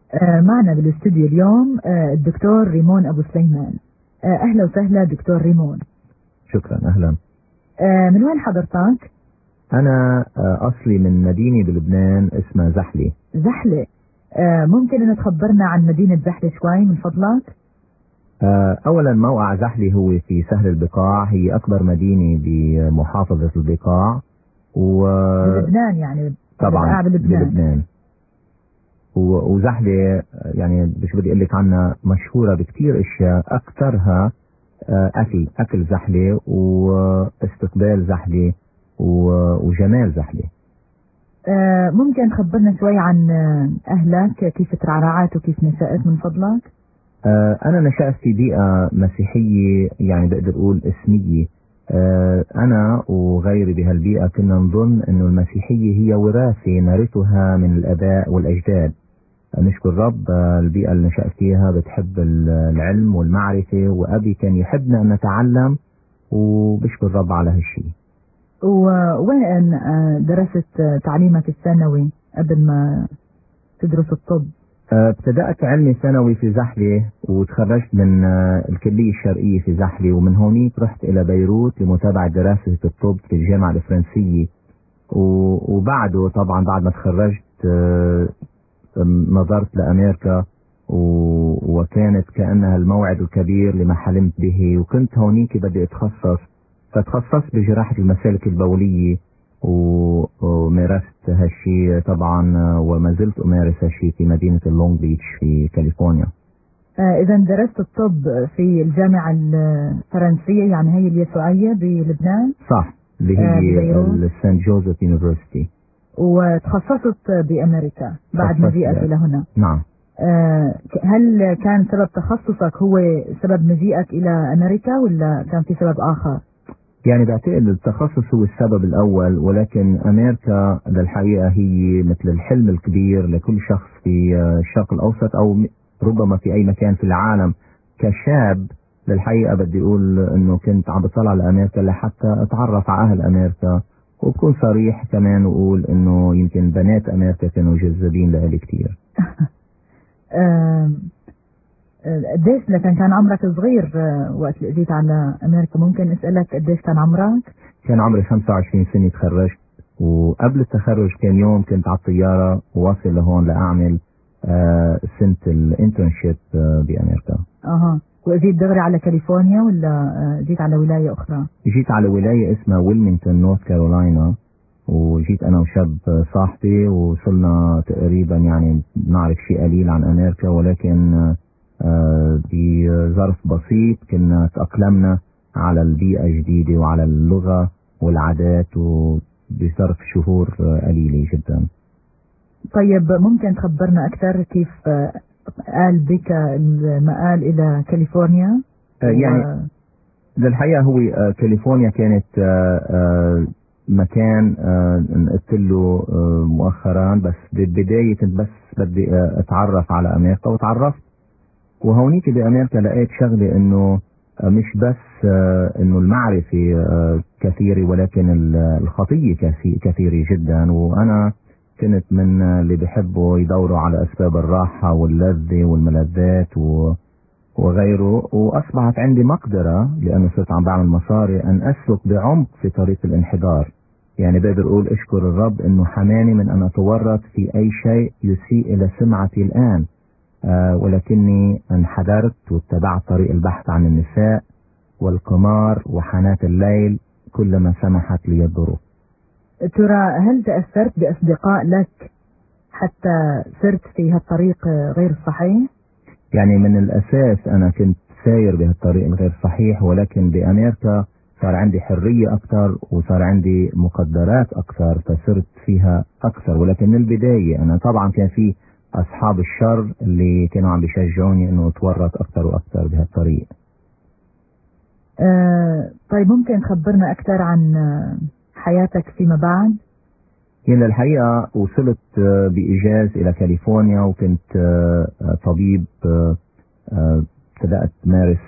معنا بالاستوديو اليوم الدكتور ريمون أبو سليمان. أهلا وسهلا دكتور ريمون. شكرا. أهلا. من وين حضرتك؟ أنا أصلي من مدينة بلبنان اسمها زحلة. زحلة. ممكن أن تخبرنا عن مدينة زحلة شوي من فضلك؟ أولا موقع زحلة هو في سهل البقاع، هي أكبر مدينة بمحافظة البقاع بلبنان يعني. طبعا بلبنان. وزحلة يعني مش بدي أقول لك عنها مشهورة بكتير أشياء، أكثرها أكل زحلة واستقبال زحلة وجمال زحلة. ممكن تخبرنا شوي عن أهلك، كيف ترعرعت وكيف نشأت من فضلك؟ أنا نشأت في بيئة مسيحية، يعني بقدر أقول اسمية. أنا وغيري بهالبيئة كنا نظن أنه المسيحية هي وراثة نرثها من الآباء والأجداد. نشكر رب، البيئة اللي نشأت فيها بتحب العلم والمعرفة، وأبي كان يحبنا أن نتعلم، وبشكر رب على هالشيء. وين درست تعليمك الثانوي قبل ما تدرس الطب؟ ابتدأت علمي ثانوي في زحلة، وتخرجت من الكلية الشرقية في زحلة، ومن هونيك رحت إلى بيروت لمتابعة دراسة الطب في الجامعة الفرنسية. وبعده طبعا بعد ما تخرجت نظرت لأمريكا، وكانت كأنها الموعد الكبير لما حلمت به، وكنت هونيك بدي اتخصص، فتخصصت بجراحة المسالك البولية، ومارست هالشيء طبعا، وما زلت أمارس هالشيء في مدينة اللونج بيتش في كاليفورنيا. إذا درست الطب في الجامعة الفرنسية، يعني هي اليسوعية بلبنان؟ صح، اللي هي السان جوزيف يونيفرسيتي. وتخصصت بأمريكا بعد مجيئك إلى هنا؟ نعم. هل كان سبب تخصصك هو سبب مجيئك إلى أمريكا، ولا كان في سبب آخر؟ يعني بعتقد التخصص هو السبب الأول، ولكن أمريكا للحقيقة هي مثل الحلم الكبير لكل شخص في الشرق الأوسط، أو ربما في أي مكان في العالم. كشاب للحقيقة بدي أقول أنه كنت عم بطلع لأمريكا لحتى أتعرف على أهل أمريكا، وبكون صريح كمان وأقول أنه يمكن بنات أمريكا كانوا جذابين لإلي كتير. قديش كان عمرك صغير وقت اللي اجيت على أمريكا؟ ممكن أسألك قديش كان عمرك؟ كان عمري 25 سنة تخرجت، وقبل التخرج كان يوم كنت على الطيارة وواصل لهون لأعمل سنة الانترنشيب بأمريكا. وجيت دغري على كاليفورنيا، ولا جيت على ولاية أخرى؟ جيت على ولاية اسمها ويلمينغتون نورث كارولاينا، وجيت أنا وشاب صاحبي، وصلنا تقريبا يعني نعرف شيء قليل عن أمريكا، ولكن بظرف بسيط كنا تأقلمنا على البيئة الجديدة وعلى اللغة والعادات، وبظرف شهور قليلة جدا. طيب ممكن تخبرنا أكثر كيف قال بك المآل إلى كاليفورنيا؟ يعني للحقيقة هو كاليفورنيا كانت مكان قلت له مؤخرا، بس بالبداية كنت بس بدي اتعرف على أمريكا، وتعرفت. وهونيك بأمريكا لقيت شغلة انه مش بس انه المعرفة كثيرة، ولكن الخطية كثيرة جدا. وانا كنت من اللي بيحبوا يدوروا على اسباب الراحة واللذة والملذات وغيره، واصبحت عندي مقدرة لانه صرت عم بعمل مصاري ان اسلك بعمق في طريق الانحدار. يعني بقدر اقول اشكر الرب انه حماني من ان اتورط في اي شيء يسيء الى سمعتي الان. ولكني انحدرت واتبعت طريق البحث عن النساء والقمار وحانات الليل كلما سمحت لي الظروف. ترى هل تأثرت بأصدقاء لك حتى سرت في هالطريق غير الصحيح؟ يعني من الأساس أنا كنت ساير بهالطريق الغير صحيح، ولكن بأمريكا صار عندي حرية أكثر، وصار عندي مقدرات أكثر، فصرت فيها أكثر. ولكن من البداية أنا طبعا كان في أصحاب الشر اللي كانوا عم بيشجعوني أنه أتورط أكثر وأكثر بهالطريق. طيب ممكن تخبرنا أكثر عن حياتك فيما بعد؟ يعني الحقيقة وصلت بإيجاز إلى كاليفورنيا، وكنت طبيب. بدأت مارس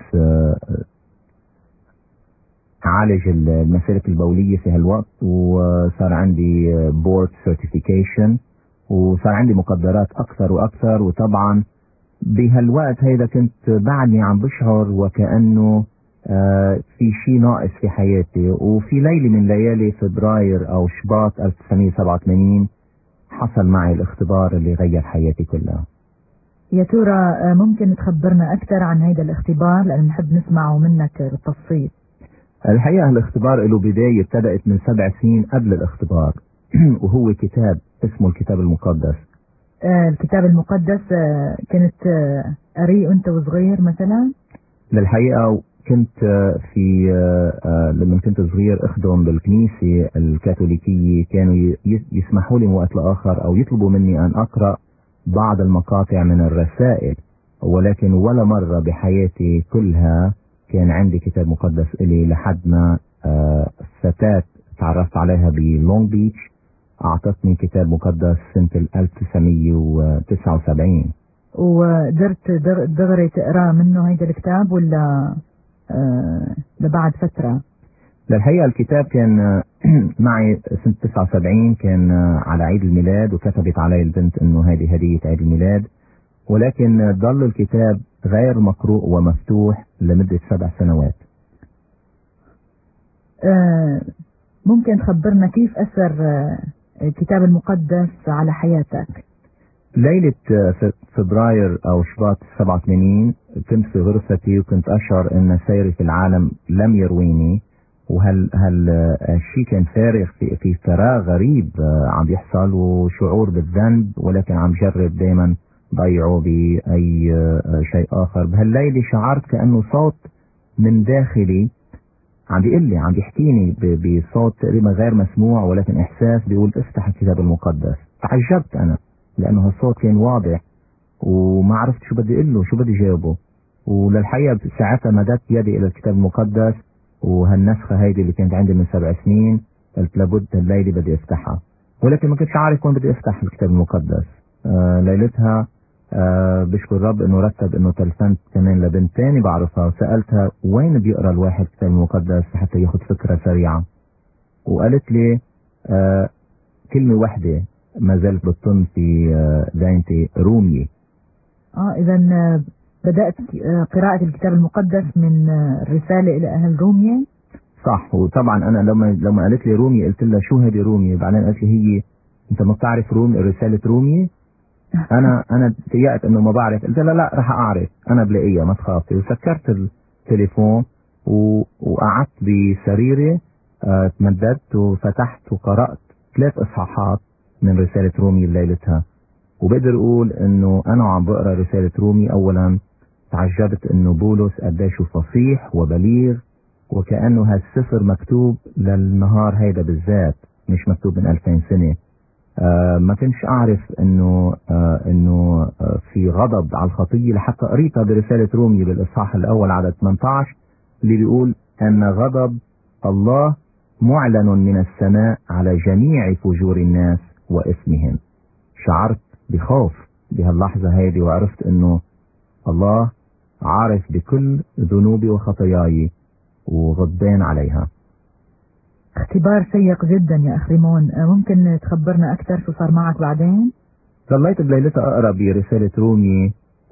عالج المسالك البولية في هالوقت، وصار عندي بورد سيرتيفيكيشن، وصار عندي مقدرات أكثر وأكثر. وطبعا بهالوقت هيدا كنت بعدني عم بشعر وكأنه في شيء ناقص في حياتي. وفي ليلة من ليالي فبراير أو شباط 1987 حصل معي الاختبار اللي غير حياتي كلها. يا ترى ممكن تخبرنا أكثر عن هذا الاختبار لأن نحب نسمعه منك بالتفصيل؟ الحقيقة الاختبار له بداية ابتدأت من 7 سنين قبل الاختبار وهو كتاب اسمه الكتاب المقدس. الكتاب المقدس كنت قريه أنت وصغير مثلا؟ للحقيقة كنت في لما كنت صغير اخدم بالكنيسة الكاثوليكية كانوا يسمحوا لي من وقت لآخر أو يطلبوا مني أن أقرأ بعض المقاطع من الرسائل، ولكن ولا مرة بحياتي كلها كان عندي كتاب مقدس إلي لحد ما فتاة تعرفت عليها بلونج بيتش أعطتني كتاب مقدس سنة 1979. وقدرت دغري تقرأ منه هيدا الكتاب ولا لبعد فترة؟ للحقيقة الكتاب كان معي سنة 79 كان على عيد الميلاد وكتبت علي البنت انه هذه هدية عيد الميلاد، ولكن ظل الكتاب غير مقروء ومفتوح لمدة 7 سنوات. ممكن تخبرنا كيف أثر الكتاب المقدس على حياتك؟ ليلة فبراير أو شباط 87 كنت في غرفتي وكنت أشعر أن سيري في العالم لم يرويني، الشيء كان فارغ في فراغ غريب عم يحصل وشعور بالذنب، ولكن عم جرب دايما ضيعه بأي شيء آخر. بهالليلة شعرت كأنه صوت من داخلي عم بيقول لي عم بيحكيني بصوت تقريبا غير مسموع، ولكن إحساس بيقول افتح الكتاب المقدس. تعجبت أنا لأنه هالصوت كان واضح وما عرفت شو بدي اقول له شو بدي جاوبه. وللحقيقة ساعتها مددت يدي إلى الكتاب المقدس وهالنسخة هيدي اللي كانت عندي من 7 سنين قلت لابد الليلة بدي افتحها، ولكن ما كنتش عارف وين بدي افتح الكتاب المقدس. ليلتها بشكر الرب انه رتب انه تلفنت كمان لبنت تاني بعرفها وسألتها وين بيقرأ الواحد الكتاب المقدس حتى ياخد فكرة سريعة، وقالت لي كلمة واحدة ما زالت بتطن في ذهنتي: رومي. إذا بدأت قراءة الكتاب المقدس من الرسالة إلى أهل روميا. صح. وطبعا أنا لما قالت لي رومي قلت لها شو هذه رومي؟ بعدين قالت لي هي أنت ما بتعرف رومي رسالة رومي؟ أنا تيأت إنه ما بعرف. قلت لها لا رح أعرف أنا بلاقيها ما تخافي. وسكرت التليفون وقعدت بسريري تمددت وفتحت وقرأت 3 إصحاحات من رسالة رومي ليلتها. وبقدر اقول انه انا عم بقرا رسالة رومي اولا تعجبت انه بولس قديش فصيح وبليغ، وكأنه هالسفر مكتوب للنهار هيدا بالذات مش مكتوب من 2000 سنة. ما كنتش اعرف انه في غضب على الخطية لحتى قريتها برسالة رومي بالاصحاح الاول عدد 18 اللي بيقول ان غضب الله معلن من السماء على جميع فجور الناس واثمهم. شعرت بخوف بهاللحظة هذه وعرفت انه الله عارف بكل ذنوبي وخطاياي وغضبان عليها. اختبار شيق جدا يا أخ ريمون. ممكن تخبرنا أكثر شو صار معك بعدين؟ ظليت بليلتها أقرأ برسالة رومي،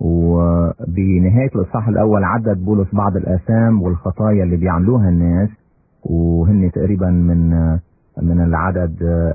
وبنهاية الإصحاح الأول عدد بولس بعض الآثام والخطايا اللي بيعملوها الناس، وهن تقريبا من العدد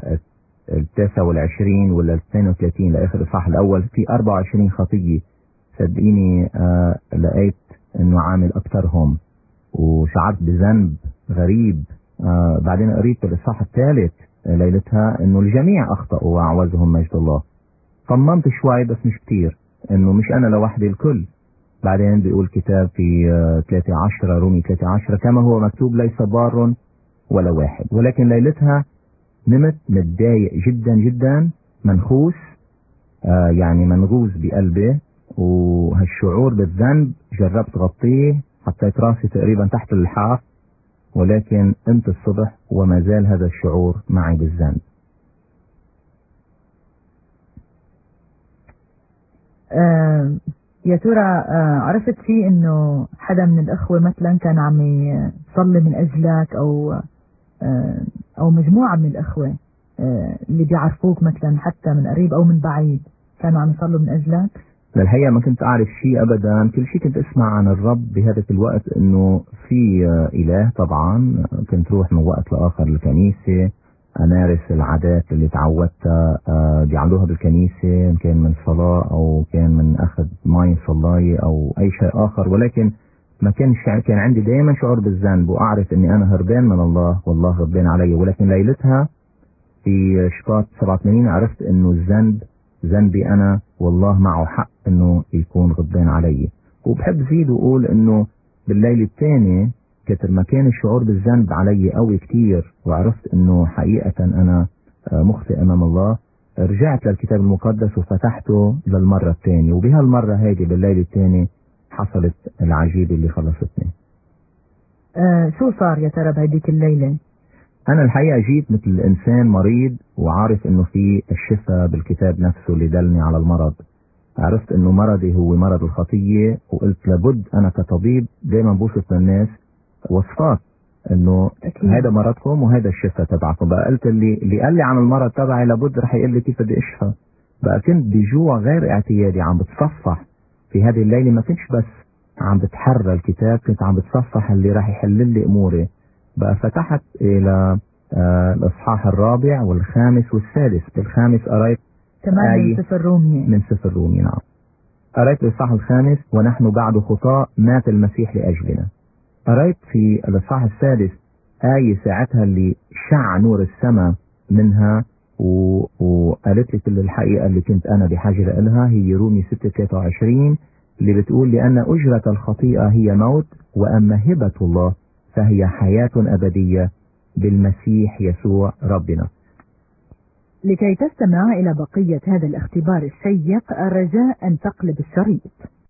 29 ولا 32 لآخر الإصحاح الأول في 24 خطية. صدقيني لقيت إنه عامل أكثرهم وشعرت بذنب غريب. بعدين قريت الإصحاح الثالث ليلتها إنه الجميع أخطأوا وأعوزهم مجد الله. طمنت شوي بس مش كتير إنه مش أنا لوحدي الكل. بعدين بيقول كتاب في 13 رومي 13 كما هو مكتوب ليس بار ولا واحد. ولكن ليلتها نمت متضايق جدا جدا منخوس يعني منغوز بقلبي، وهالشعور بالذنب جربت غطيه حطيت راسي تقريبا تحت اللحاف، ولكن قمت الصبح وما زال هذا الشعور معي بالذنب. يا ترى عرفت فيه انه حدا من الاخوة مثلا كان عم يصلي من اجلك او مجموعة من الاخوة اللي بيعرفوك مثلا حتى من قريب أو من بعيد كانوا عم يصلوا من أجلك؟ للحقيقة ما كنت أعرف شيء أبدا. كل شيء كنت أسمع عن الرب بهذاك الوقت إنه في إله. طبعا كنت روح من وقت لآخر للكنيسة، أمارس العادات اللي تعودتها بيعملوها بالكنيسة، إن كان من صلاة أو كان من أخذ ماء صلاية أو أي شيء آخر. ولكن ما كان عندي دائما شعور بالذنب، وأعرف إني أنا هربان من الله والله غضبان علي. ولكن ليلتها في شباط 87 عرفت إنه الذنب ذنبي أنا، والله معه حق إنه يكون غضبان علي. وبحب زيد وأقول إنه بالليل الثاني كتر ما كان الشعور بالذنب علي قوي كتير، وعرفت إنه حقيقة أنا مخطئ أمام الله، رجعت للكتاب المقدس وفتحته للمرة الثانية. وبهالمرة هذه بالليل الثاني حصلت العجيب اللي خلصتني. شو صار يا ترى بهديك الليلة؟ أنا الحقيقة جيت مثل الإنسان مريض وعارف إنه في الشفاء بالكتاب نفسه اللي دلني على المرض. عرفت إنه مرضي هو مرض الخطية، وقلت لابد أنا كطبيب دايما بوصف للناس وصفات إنه هذا مرضكم وهذا الشفاء تبعكم. بقى قلت اللي قال لي عن المرض تبعي لابد رح يقول لي كيف بدي أشفى. بقى كنت بجوع غير اعتيادي عم بتصفح في هذه الليلة. ما كنتش بس عم بتحرى الكتاب، كنت عم بتصفح اللي رح يحل لي أموري. بقى فتحت إلى الإصحاح الرابع والخامس والسادس. بالخامس قريت كمان من سفر الرومية. من سفر الرومية، نعم. قريت الإصحاح الخامس ونحن بعد خطاة مات المسيح لأجلنا. قريت في الإصحاح السادس آية ساعتها اللي شع نور السماء منها وقالت لي كل الحقيقة اللي كنت أنا بحاجة لها. هي رومية 6:23 اللي بتقول لأن أجرة الخطيئة هي موت، وأما هبة الله فهي حياة أبدية بالمسيح يسوع ربنا. لكي تستمع إلى بقية هذا الاختبار الشيق الرجاء أن تقلب الشريط.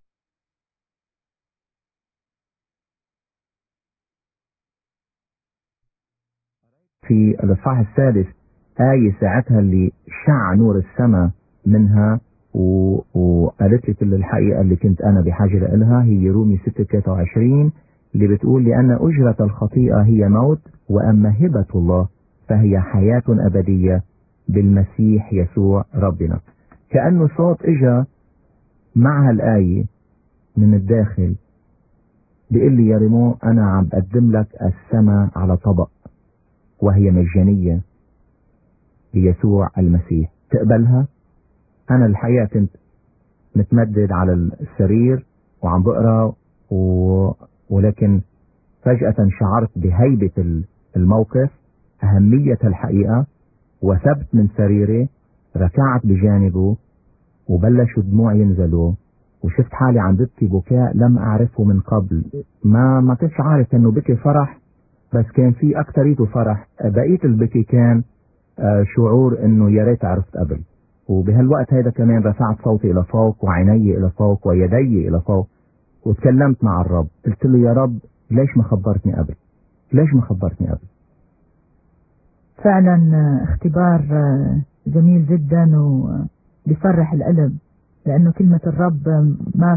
في الإصحاح السادس آية ساعتها اللي شع نور السماء منها وقالت لي كل الحقيقة اللي كنت أنا بحاجة لها. هي رومية 6:23 اللي بتقول لأن أجرة الخطيئة هي موت، وأما هبة الله فهي حياة أبدية بالمسيح يسوع ربنا. كأنه صوت إجا مع هالآية من الداخل بيقول لي يا ريمو أنا عم بقدم لك السماء على طبق، وهي مجانية بيسوع المسيح، تقبلها؟ أنا الحقيقة كنت متمدد على السرير وعم بقرأ ولكن فجأة شعرت بهيبة الموقف، أهمية الحقيقة، وثبت من سريري، ركعت بجانبه وبلشوا دموع ينزلوا، وشفت حالي عم ببكي بكاء لم أعرفه من قبل. ما كنتش عارف أنه بكي فرح، بس كان في أكتريته فرح. بقية البكي كان شعور أنه يا ريت عرفت قبل. وبهالوقت هيدا كمان رفعت صوتي إلى فوق وعيني إلى فوق ويدي إلى فوق وتكلمت مع الرب. قلت له يا رب ليش ما خبرتني قبل؟ ليش ما خبرتني قبل؟ فعلا اختبار جميل جدا وبيفرح القلب، لأنه كلمة الرب ما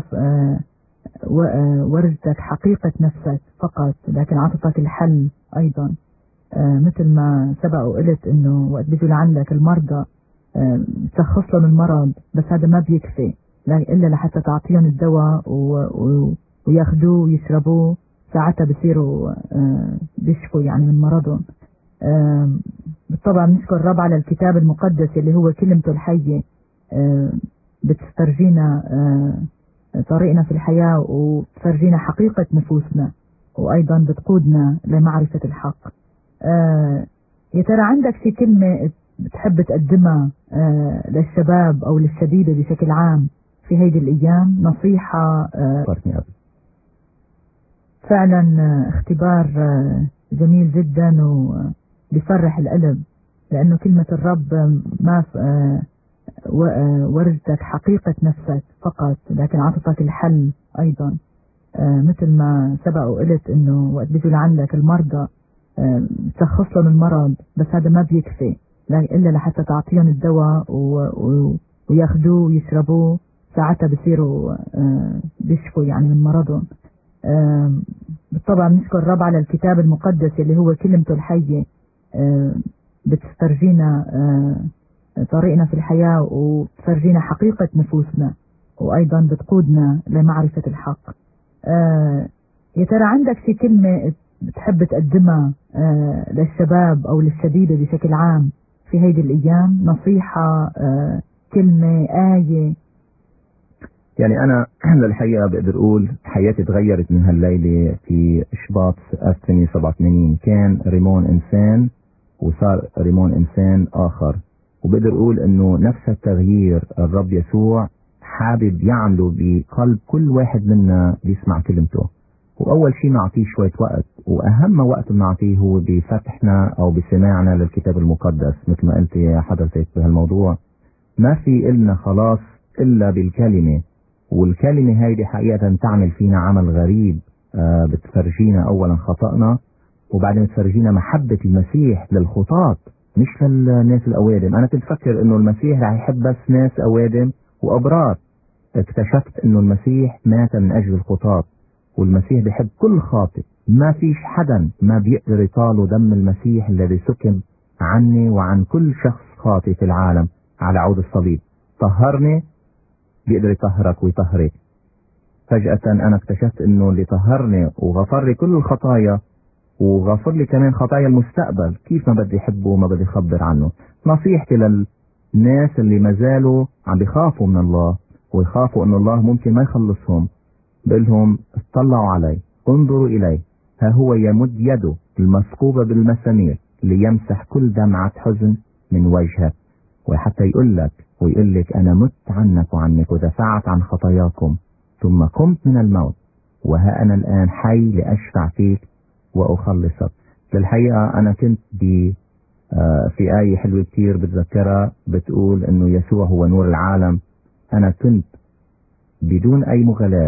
ورثتك حقيقة نفسك فقط، لكن عطتك الحل أيضا. مثل ما سبق وقلت إنه وقت بيجوا لعندك المرضى تشخص لهم المرض، بس هذا ما بيكفي إلا لحتى تعطيهم الدواء وياخدوه ويشربوه، ساعتها بصيروا بيشفوا يعني من مرضهم. بالطبع نشكر الرب على الكتاب المقدس اللي هو كلمته الحية، بتفرجينا طريقنا في الحياة وبتفرجينا حقيقة نفوسنا، وأيضا بتقودنا لمعرفة الحق. يا ترى عندك في كلمة بتحب تقدمها للشباب أو للشبيبة بشكل عام في هيدي الأيام؟ نصيحة؟ فعلا اختبار جميل جدا وبيفرح القلب، لأنه كلمة الرب ما ورثتك حقيقة نفسك فقط، لكن عطتك الحل أيضا. مثل ما سبق وقلت إنه وقت بيجوا لعندك المرضى تشخص لهم المرض، بس هذا ما بيكفي إلا لحتى تعطيهم الدواء وياخدوه ويشربوه، ساعتها بصيروا بيشفوا يعني من مرضهم. بالطبع نشكر الرب على الكتاب المقدس اللي هو كلمته الحية، بتفرجينا طريقنا في الحياة، وبتفرجينا حقيقة نفوسنا، وأيضا بتقودنا لمعرفة الحق. يا ترى عندك في كلمة بتحب تقدمها للشباب أو للشبيبة بشكل عام في هيدي الأيام؟ نصيحة، كلمة، آية؟ يعني أنا للحقيقة بقدر أقول حياتي تغيرت من هالليلة في شباط 1987. كان ريمون إنسان وصار ريمون إنسان آخر، وبقدر أقول أنه نفس التغيير الرب يسوع حابب يعمله بقلب كل واحد منا بيسمع كلمته. وأول شيء نعطيه شوية وقت، وأهم وقت نعطيه هو بفتحنا أو بسماعنا للكتاب المقدس. مثل ما قلت يا حضرتك بهالموضوع، ما في إلنا خلاص إلا بالكلمة، والكلمة هيدي حقيقة تعمل فينا عمل غريب. بتفرجينا أولا خطأنا، وبعدين بتفرجينا محبة المسيح للخطاة مش للناس الأوادم. أنا كنت فكر إنه المسيح رح يحب بس ناس أوادم وأبرار. اكتشفت إنه المسيح مات من أجل الخطاة، والمسيح بيحب كل خاطئ. ما فيش حدا ما بيقدر يطاله دم المسيح الذي سكب عني وعن كل شخص خاطئ في العالم على عود الصليب. طهرني، بيقدر يطهرك ويطهرك. فجأة أنا اكتشفت إنه اللي طهرني وغفر لي كل الخطايا، وغفر لي كمان خطايا المستقبل، كيف ما بدي أحبه وما بدي أخبر عنه. نصيحتي للناس اللي ما زالوا عم بيخافوا من الله ويخافوا إن الله ممكن ما يخلصهم، بقولهم اطلعوا علي، انظروا إلي، ها هو يمد يده المثقوبة بالمسامير ليمسح كل دمعة حزن من وجهك. وحتى يقول لك أنا مت عنك وعنك ودفعت عن خطاياكم ثم قمت من الموت، وها أنا الآن حي لأشفع فيك وأخلصك. للحقيقة أنا كنت في آية حلوة كتير بتذكرها، بتقول إنه يسوع هو نور العالم. أنا كنت بدون أي مغالاة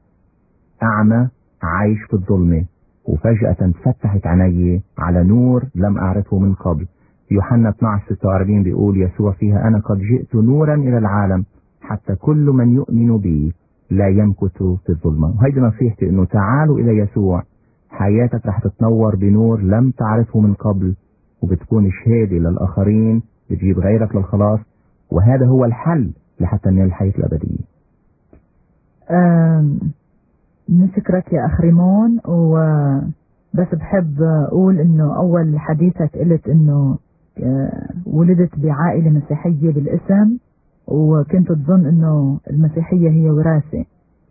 أعمى عايش في الظلمة، وفجأة فتحت عيني على نور لم أعرفه من قبل. يوحنا 12:46 بيقول يسوع فيها أنا قد جئت نورا إلى العالم حتى كل من يؤمن بي لا يمكث في الظلمة. وهيدي نصيحتي، إنه تعالوا إلى يسوع، حياتك رح تتنور بنور لم تعرفه من قبل، وبتكون شهادة للآخرين، بتجيب غيرك للخلاص، وهذا هو الحل لحتى ننال الحياة الأبدية. نشكرك يا أخ ريمون. وبس بحب أقول إنه أول حديثك قلت إنه ولدت بعائلة مسيحية بالاسم، وكنت تظن إنه المسيحية هي وراثة،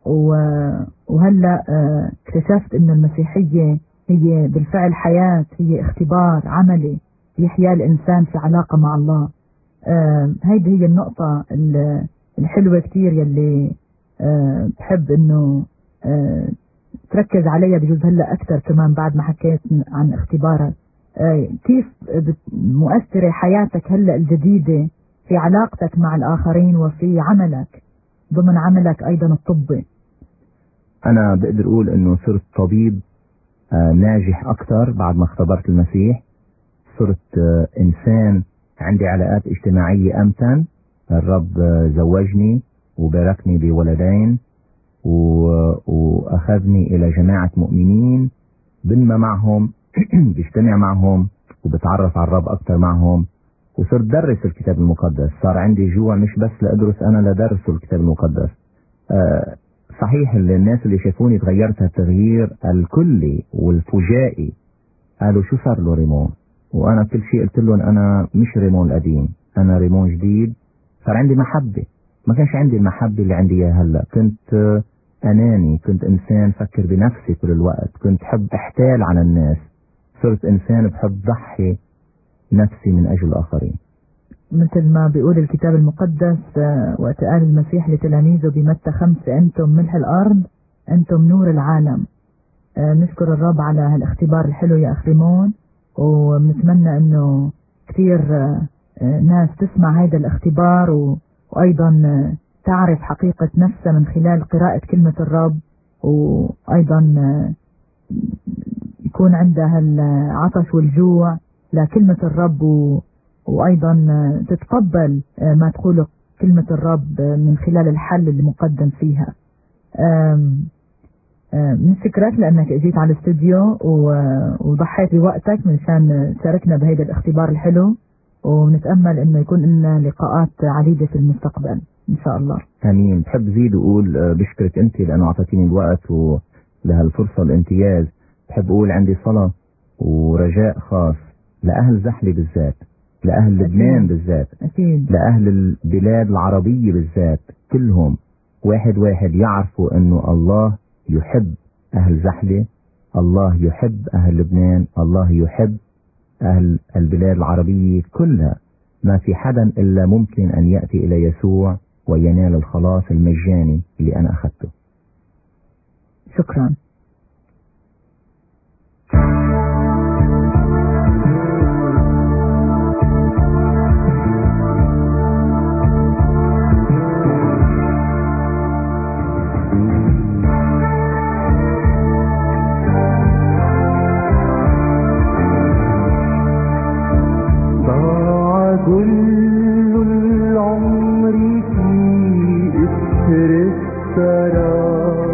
وهلأ اكتشفت إنه المسيحية هي بالفعل حياة، هي اختبار عملي يحيا الإنسان في علاقة مع الله. هيدي هي النقطة الحلوة كتير يلي بحب إنه تركز عليها بجوز هلا اكثر كمان بعد ما حكيت عن اختبارك. كيف مؤثرة حياتك هلا الجديدة في علاقتك مع الآخرين وفي عملك ضمن عملك أيضا الطبي؟ أنا بقدر أقول إنه صرت طبيب ناجح أكثر بعد ما اختبرت المسيح. صرت إنسان عندي علاقات اجتماعية أمتن. الرب زوجني وباركني بولدين، وأخذني إلى جماعة مؤمنين بنما معهم بيجتمع معهم وبتعرف على الرب أكثر معهم، وصرت درس الكتاب المقدس. صار عندي جوع مش بس لأدرس، أنا لدرس الكتاب المقدس. صحيح الناس اللي شافوني تغيرت التغيير الكلي والفجائي، قالوا شو صار له ريمون؟ وأنا كل شيء قلت لهم أنا مش ريمون القديم، أنا ريمون جديد. صار عندي محبة، ما كانش عندي المحبة اللي عندي اياها هلا. كنت أناني، كنت إنسان فكر بنفسي كل الوقت، كنت حب احتال على الناس. صرت إنسان بحب ضحي نفسي من أجل الآخرين. مثل ما بيقول الكتاب المقدس وقت قال المسيح لتلاميذه بمتى 5 أنتم ملح الأرض، أنتم نور العالم. نشكر الرب على هالاختبار الحلو يا أخ ريمون، ونتمنى أنه كثير ناس تسمع هذا الاختبار وأيضا تعرف حقيقة نفسها من خلال قراءة كلمة الرب، وأيضا يكون عندها العطش والجوع لكلمة الرب، وأيضا تتقبل ما تقوله كلمة الرب من خلال الحل اللي مقدم فيها. شكرك لأنك اجيت على الاستوديو وضحيت بوقتك منشان تشاركنا بهذا الاختبار الحلو، ونتأمل انه يكون لنا لقاءات عديدة في المستقبل ان شاء الله. امين. بحب زيد اقول بشكرك انت لانه اعطيتيني الوقت ولهالفرصة الامتياز. بحب اقول عندي صلاة ورجاء خاص لأهل زحلي بالذات، لأهل لبنان بالذات، أكيد. لأهل البلاد العربية بالذات، كلهم واحد واحد يعرفوا انه الله يحب أهل زحلي، الله يحب أهل لبنان، الله يحب أهل البلاد العربية كلها. ما في حدا إلا ممكن أن يأتي إلى يسوع وينال الخلاص المجاني اللي أنا أخذته. شكرا. كل العمر في إثر السراب،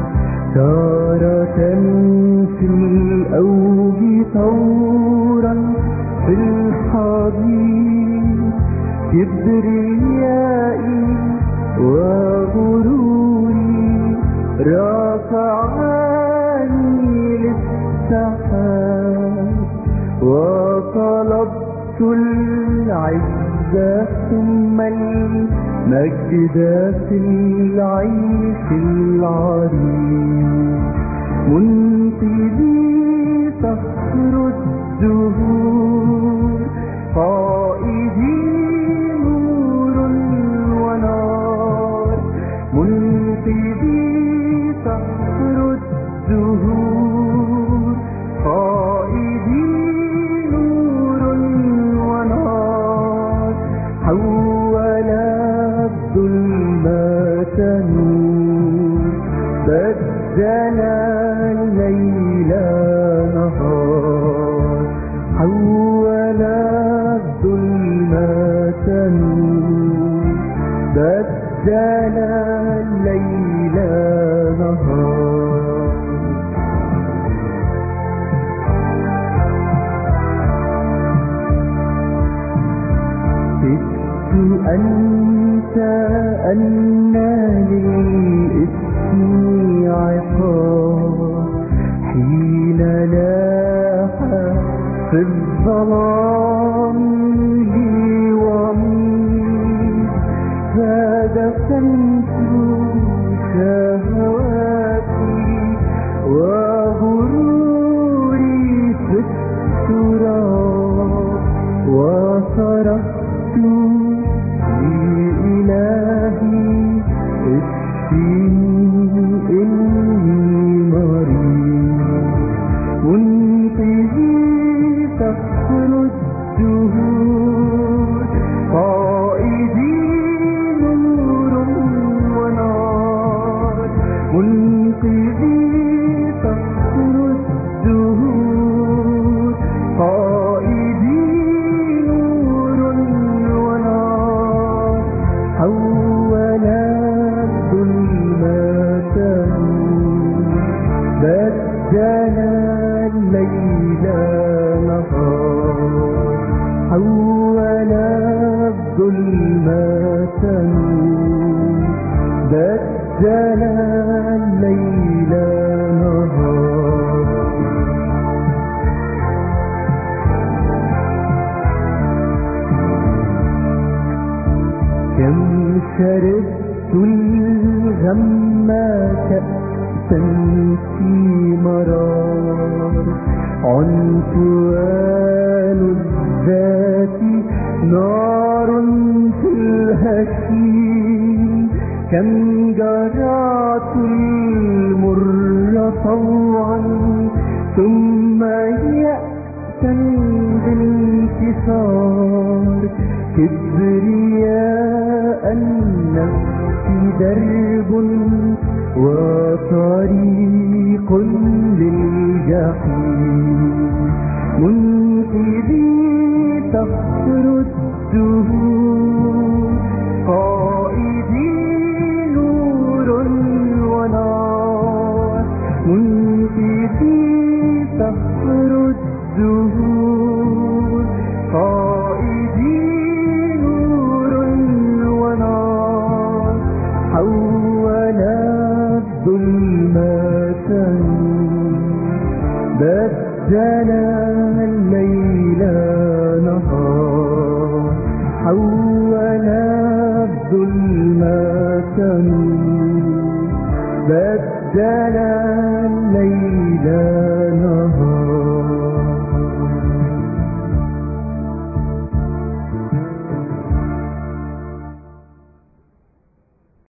تارة في الأوج ثورا في الحضيض، كبريائي وغروري رافعاني للسحاب، وطلبت العزة ثم المجد في العيش العريض، منقذي صخر الدهور، قائدي نور ونار، منقذي صخر الدهور، قائدي نور ونار، حول الظلمات نور، بدل الليل نهار، حول الظلمات نور، بدل الليل نهار. أنت أن للإثم عقاب، حين لاح في الظلام لي وميت، فدفنت شهواتي وغروري في التراب، وصرخت إلهي اشفيني إني مريض، منقذي صخر الدهور، قائدي نور ونار، منقذي صخر الدهور، قائدي نور ونار، حول الظلمات نور، بدل الليل نهار، حول الظلمات نور، بدل الليل نهار. كم شربت الغم كأسا في مرار، عنفوان الذات نار في الهشيم، كم جرعت المر طوعا ثم يأسا بانكسار، كبرياء النفس درب وطريق للجحيم، منقذي صخر الدهور، قائدي نور ونار، الظلمات نور بدل الليل نهار حول الظلمات نور بدل الليل نهار